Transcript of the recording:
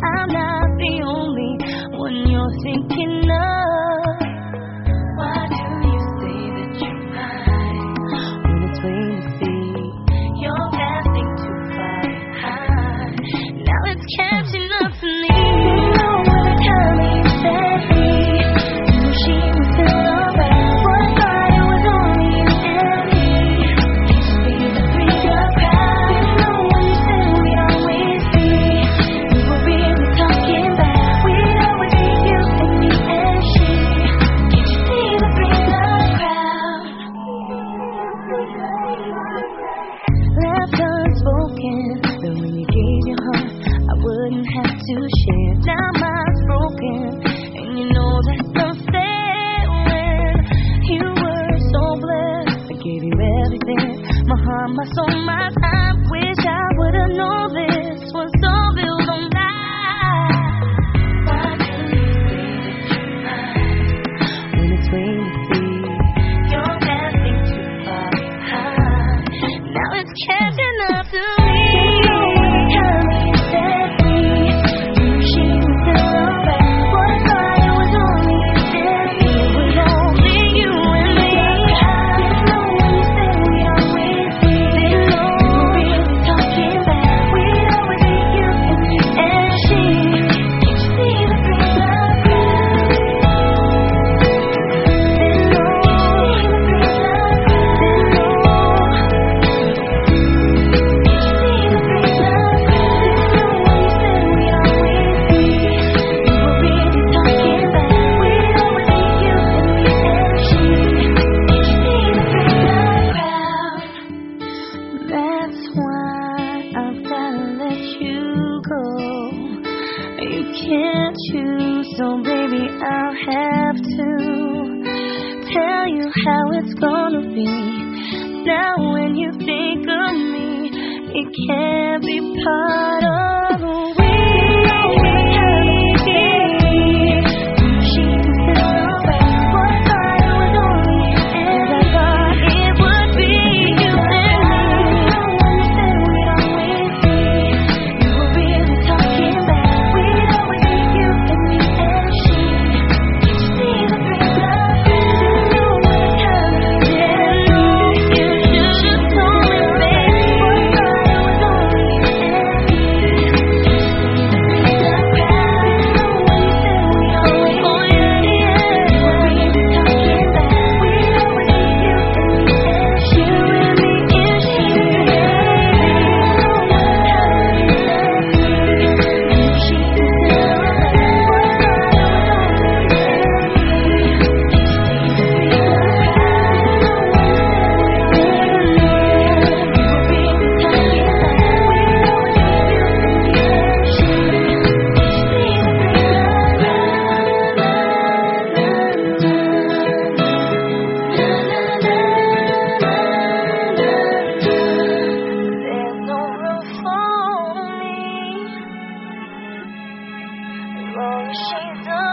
I'm not the only one you're thinking of. Why do you say that you're mine when it's plain to see you're passing too far behind? Now it's catching up to me. You know when the time you said me, you knew she was still around. What I thought it was only an enemy. Can't you see the freak of crowd? You know when you said we'd always be, we were really talking back. We'd always be you and me and she. Can't you see the freak of crowd? Left unspoken, that when you gave your heart, I wouldn't have to share. Now mine's broken, and you know that's unfair. When you were so blessed, I gave you everything, my heart, my soul, my time. Wish I would've known this was all built on lies. Why do you say that you're mine when it's plain to see you're passing too far behind? Now it's catching up to me. Can't choose, so baby I'll have to tell you how it's gonna be. Now when you think of me, it can't be part of who we she was still around. What I thought it was only an I thought it would be you and me. When you said we'd always be, you were really talking back. She's